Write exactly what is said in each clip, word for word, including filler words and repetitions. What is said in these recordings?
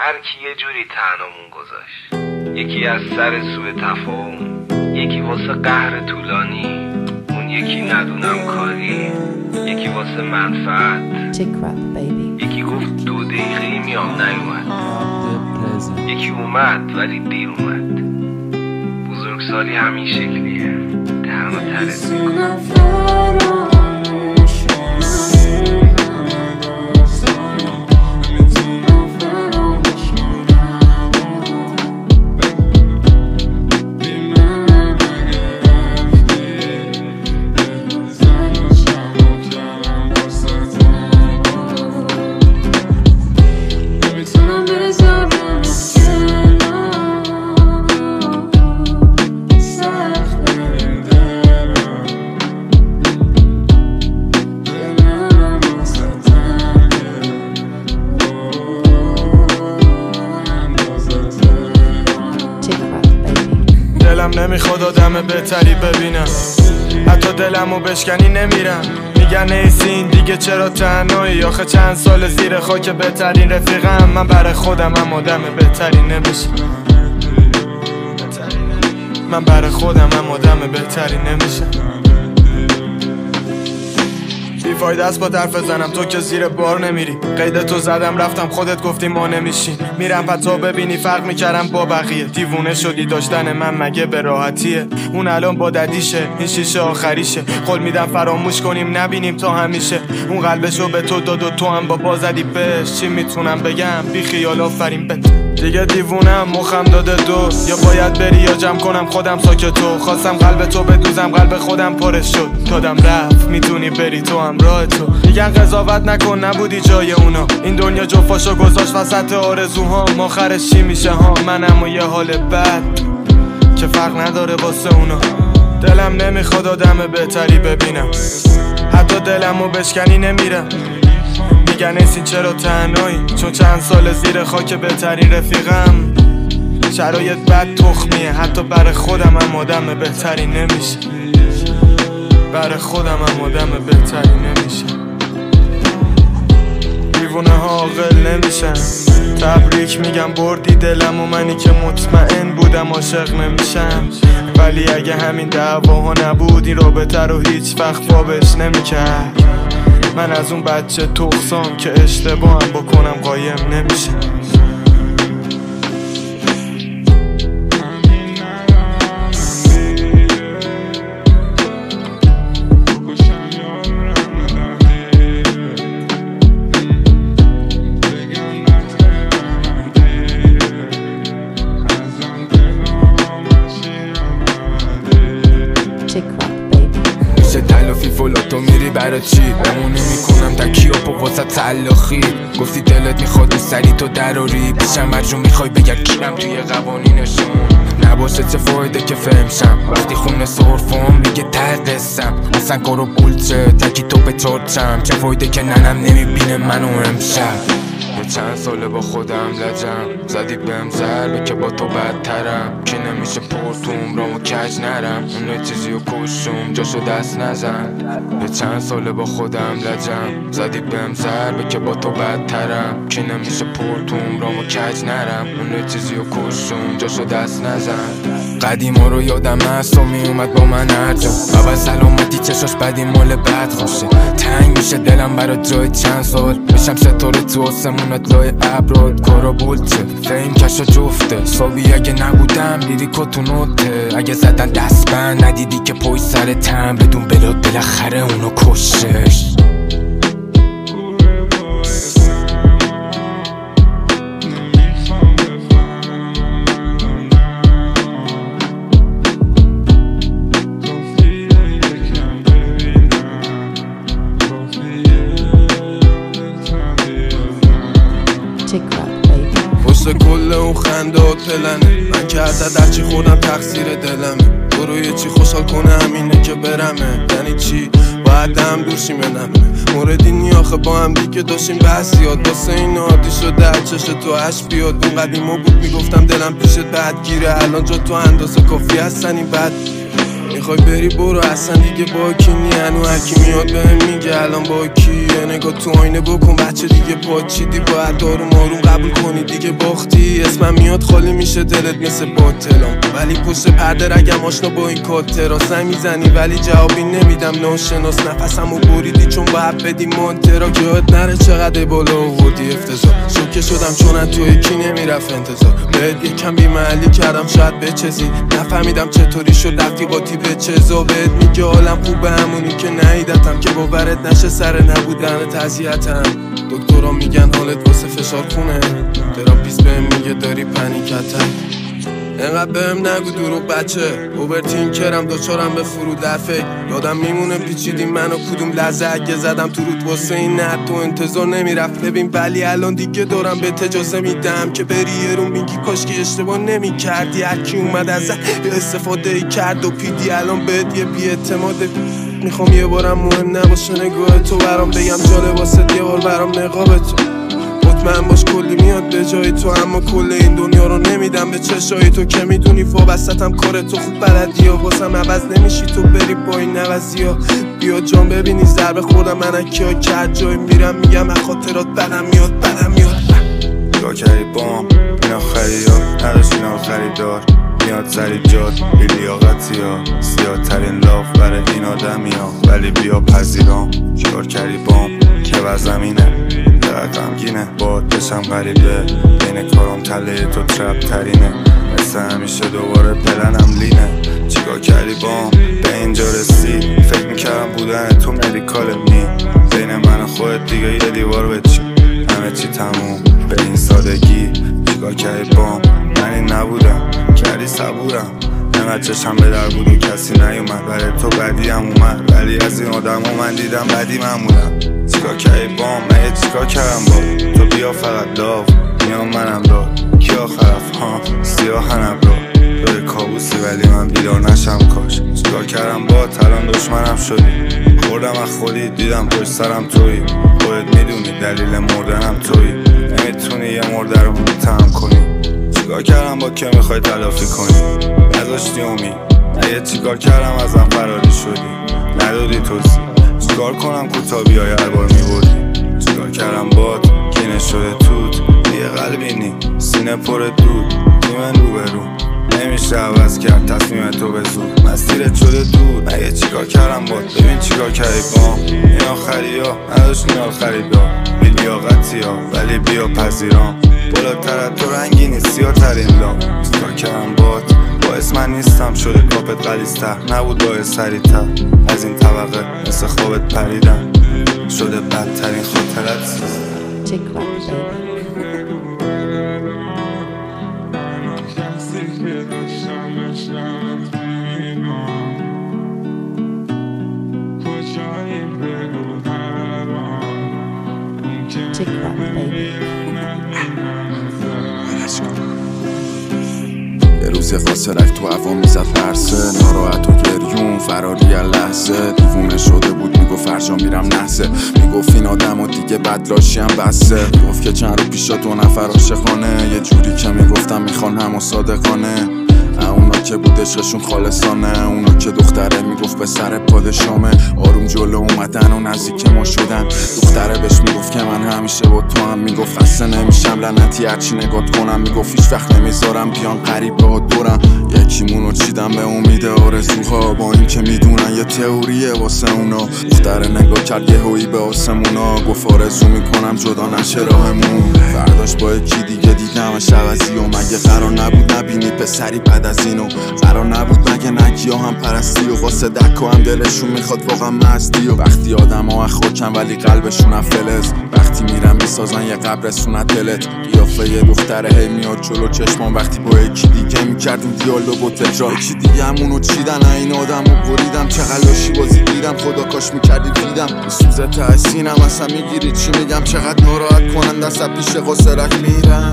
هر کی یه جوری تنمون گذاشت، یکی از سر سوء تفاهم، یکی واسه قهر طولانی، اون یکی ندونم کاری، یکی واسه منفعت، یکی گفت دو دقیقه میام نیومد، یکی اومد ولی دیر اومد. بزرگسالی همین شکلیه، ترم و ترس میکنه. دلم نمیخواد آدم بهتری ببینم، حتی دلمو بشکنی نمیرم. میگن ایسین دیگه چرا تنهایی، آخه چند سال زیر خاک بهترین رفیقم. من برای خودم هم آدم بهتری نمیشم، من برای خودم هم آدم بهتری نمیشم. بیفایده است با طرف زنم، تو که زیر بار نمیری. قید تو زدم رفتم خودت گفتی ما نمیشین. میرم پتا ببینی فرق میکردم با بقیه. دیوونه شدی داشتن من مگه به راحتیه؟ اون الان با ددیشه، این شیشه آخریشه. قول میدم فراموش کنیم نبینیم تا همیشه. اون قلبشو به تو داد و تو هم با پا زدی بهش. چی میتونم بگم بی خیال آفرین بت. دیگه دیوونم مخم داده دو، یا باید بری یا جمع کنم خودم ساکتو. خواستم قلب تو بدوزم قلب خودم پرش شد. دادم رفت میتونی بری تو هم راه تو. میگن قضاوت نکن نبودی جای اونا، این دنیا جفاشو گذاشت وسط آرزوها. آخرش چی میشه ها؟ منم و یه حال بد که فرق نداره واسه اونا. دلم نمیخواد آدم بهتری ببینم، حتی دلمو بشکنی نمیرم. میگن ایسین چرا تنهایی، چون چند سال زیر خاک بهترین رفیقم. شرایط بد تخمیه، حتی برای خودم هم آدم بهتری نمیشه. برای خودم هم آدم بهتری نمیشه. دیوونه ها عاقل نمیشن. تبریک میگم بردی دلم و منی که مطمئن بودم عاشق نمیشم. ولی اگه همین دعواها نبود این رابطه رو هیچ وقت بابش نمیکرد. من از اون بچه تخصام که اشتباهم بکنم قایم نمیشه. میشه تلافی فولا تو میری برا چی؟ بمونه میکنم تکیه و واسه تلاخی. گفتی دلت میخواد سری تو دراری پیشم مرجون میخوای بگرد کیرم توی قوانینشون. نباشه چه فایده که فهمشم وقتی خونه صرفم میگه ته قصم. اصلا کارو بولچه تکی تو به چارچم. چه فایده که ننم نمیبینه منو امشب. یه چند ساله با خودم لجم زدی بهم ضربه که با تو بدترم. که نمیشه پرتوم رامو کج نرم. اونه چیزی رو کشم جاشو دست نزن. یه چند ساله با خودم لجم زدی بهم ضربه که با تو بدترم. که نمیشه پرتوم رامو کج نرم. اونه چیزی رو کشم جاشو دست نزن. قدیما رو یادم هست و میومد با من هر جا. اول سلامتی چشاش بدی مال بد خوشه. تنگ میشه دلم برا جای چند سال. میشم ستاره تو آسمونت لای ابراد. کارا بولچه فهم کشا جفته. صابی اگه نبودم لیریکو تو نوته. اگه زدن دست بند ندیدی که پای سر تم بدون بلاد بالاخره اونو کشش. پشت کل اون خنده و پلنه. من که حتی در چی خودم تقصیر دلمه. برو یه چی خوشحال کنه همینه که برمه. یعنی چی باید هم دوشیم نمه. موردی نی آخه با هم دیگه داشتیم بحثیات. واسه این عادی شده هر چش تو عشق بیاد. اون قدیما بود میگفتم دلم پیشت بدگیره. الان جا تو اندازه کافی هستن این بد. میخوای بری برو اصلا دیگه با کی نی هنو هرکی میاد بهم میگه الان با کی یه نگاه تو آینه بکن بچه دیگه پاچیدی باید داروم آروم قبول کنی دیگه باختی اسمم میاد خالی میشه دلت مثل باطلام ولی پشت پرده رگم آشنا با این کاترا زنگ میزنی ولی جوابی نمیدم ناشناس نفسمو بریدی چون باید بدی مانترا یاد نره چقدر بالا آوردی افتضاح شوکه شدم چون از تو یکی نمیرفت انتظار بهت یکم بیمحلی کردم شاید بچزی نفهمیدم چطوری شد رفیقاتی به چزا بهت میگه حالم خوبه همونی که نهیدتم که باورت نشه سر نبودن تضییعتم دکترها میگن حالت واسه فشار خونه تراپیست بهم میگه داری پنیکتم انقدر بهم نگو دروغ بچه اوورتین کرم دوچارم به فرود در فکر یادم میمونه پیچیدی منو کدوم لحظه اگه زدم تو رود واسه این نه تو انتظار نمیرفت ببین ولی الان دیگه دارم به اجازه میدم که بری یه رو میگی کاش که اشتباه نمیکردی هرکی اومد ازت استفاده ای کرد و پیدی الان بهت یه بی اعتماده میخوام یه بارم مهم نباشه نگاه تو برام بگم جالب واسه یه بار برام نقاب تو مطمئن باش کلی میاد به جای تو اما کل این دنیا رو نمیدم به چشای تو که میدونی فوابستم کار تو خوب بلدی ها واسم عوض نمیشی تو بری با این نوزی ها بیا جان ببینی ضربه خوردم من اکی ها که جای میرم میگم از خاطرات بدم میاد بدم میاد یا کردی بام این آخری ها نداشت این آخری دار میاد سری جاد بی لیاقتی ها سیاه ترین لاف برای این آدمی ها ولی بیا پذیرام چیکار کردی بام که بر زمینه چقدر غمگینه باد بشم غریبه بین کارم تله تو ترپ ترینه مثل همیشه دوباره پلنم لینه چیکار کردی بام به اینجا رسید فکر میکردم بودن تو مدیکال نی بین من و خودت دیگه یه دیوار بچی همه چی تموم به این سادگی چیکار کردی بام من این نبودم کردی صبورم انقدر چشم به در بود و کسی نیومد برای تو بدی هم اومد ولی از این آدم ها من دیدم بدی معمولم چیکار کردی بام من چیکار کردم با تو بیا فقط لاف میام منم داد کی آخرف ها سیاه هنم داد تو کابوسی ولی من بیدار نشم کاش چیکار کردم با الان دشمنم شدی خوردم از خودی دیدم پشت سرم تویی خودت میدونی دلیل مردنم تویی نمیتونی یه مرده رو متهم کنی چیکار کردم با که میخوای تلافی کنی نذاشتی امید اگه چیکار کردم ازم فراری شدی ندادی توضیح چیکار کنم کوتا بیای هر بار میبودی چیکار کردم باد کینه شده توت یه قلبی نی سینه پر دود نیمن رو به رو نمیشه عوض کرد تصمیم تو به زود مسیرت شده دود اگه چیکار کردم باد ببین چیکار کردی بام این آخری ها نداشت این آخری دار بی لیاقتی ها ولی بیا پذیرام بالاتر از تو رنگی نیست سیاه ترین لام چیکار کردم باد باعث من نیستم شده کاپت غلیظ‌تر نبود باعث سریع‌تر از این طبقه مثل خوابت پریدم شده بدترین خاطرت یه روز قاصرک تو هوا میزد پرسه ناراحت و گریون فراری لحظه دیوونه شده بود میگفت فرجا میرم نحسه میگفت این آدم و دیگه بدلاشی هم بسه میگفت که چند رو پیشا دو نفر عاشقانه یه جوری که میگفتم میخوان هم و صادقانه اونا که بود عشقشون خالصانه اونا که دختره میگفت به سر پادشامه آروم جلو اومدن و نزدیک ما شدن دختره بهش میگفت که من همیشه با تو هم میگفت خسته نمیشم لعنتی هرچی نگات کنم میگفت هیچ وقت نمیذارم بیان قریب ها دورم یکیمونو چیدم به امید آرزوها با این که میدونن یه تئوریه واسه اونا دختره نگاه کرد یه هویی به آسمونا گفت آرزو میکنم جدا نشه راهمون فرداش با یکی دیگه دیدمش عوضی و مگه قرار نبود نبینی پسری بعد از اینو قرار نبود مگه نگی هم پرستی و واسه دکو هم دلشون میخواد واقعا مزدی و وقتی آدم ها خاکن ولی قلبشون هم فلز وقتی میرن میسازن یه قبرستون از دلت قیافه یه دختره هی میاد جلو چشمان وقتی با یکی دیگه میکردیم دیالوگ و تکرار یکی دیگه همونو چیدن این آدم رو بریدم چقدر لاشی بازی دیدم خدا کاش میکردی دیدم میسوزه ته سینم اصلا میگیری چی میگم چقدر ناراحت کنن دست پیش قاصرک میرم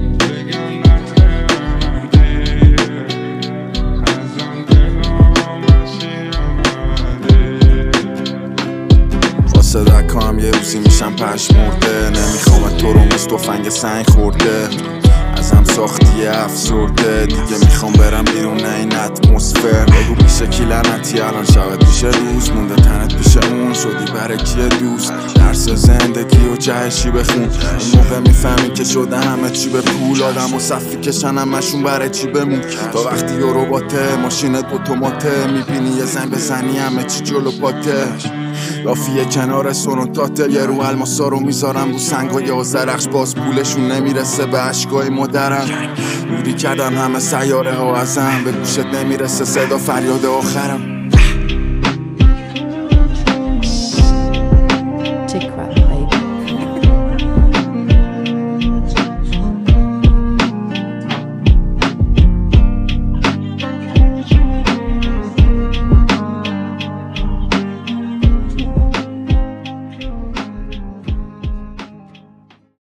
صدقا هم یه روزی میشم پشمورده نمیخوام تو رو مثل تفنگ سنگ خورده بازم ساختی افسرده دیگه میخوام برم بیرون نه این اتمسفر بگو پیش کی لعنتی الان شبت پیش روز مونده تنت پیش اون شدی برای کیه دوست درس زندگی و جهشی بخون این موقع میفهمی که شده همه چی به پول آدم و صفی کشن همشون برای چی بمون تا وقتی یه رباته ماشینت اتوماته میبینی یه زنگ بزنی همه چی جلو پاته لافیه کنار سونوتاته یه رو الماسا رو میذارم رو سنگای آزرخش باز پولشون نمیرسه به عشقای مادرم دوری کردم همه سیاره ها ازم به گوشت نمیرسه صدا فریاد آخرم Tick